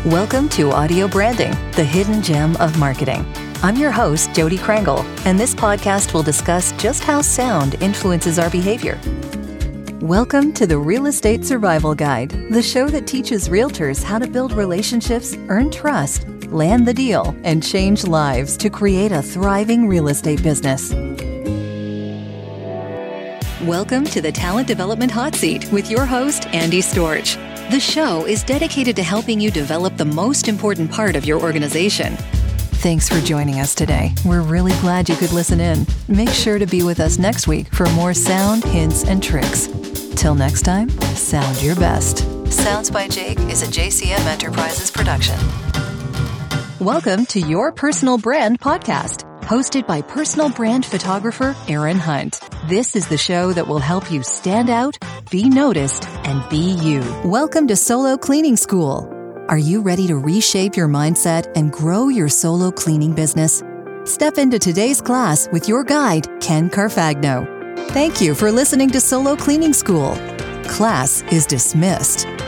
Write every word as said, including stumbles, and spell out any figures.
Welcome to Audio Branding, the hidden gem of marketing. I'm your host, Jody Krangle, and this podcast will discuss just how sound influences our behavior. Welcome to the Real Estate Survival Guide, the show that teaches realtors how to build relationships, earn trust, land the deal, and change lives to create a thriving real estate business. Welcome to the Talent Development Hot Seat with your host, Andy Storch. The show is dedicated to helping you develop the most important part of your organization. Thanks for joining us today. We're really glad you could listen in. Make sure to be with us next week for more sound, hints, and tricks. Till next time, sound your best. Sounds by Jake is a J C M Enterprises production. Welcome to Your Personal Brand Podcast, hosted by personal brand photographer Aaron Hunt. This is the show that will help you stand out, be noticed, and be you. Welcome to Solo Cleaning School. Are you ready to reshape your mindset and grow your solo cleaning business? Step into today's class with your guide, Ken Carfagno. Thank you for listening to Solo Cleaning School. Class is dismissed.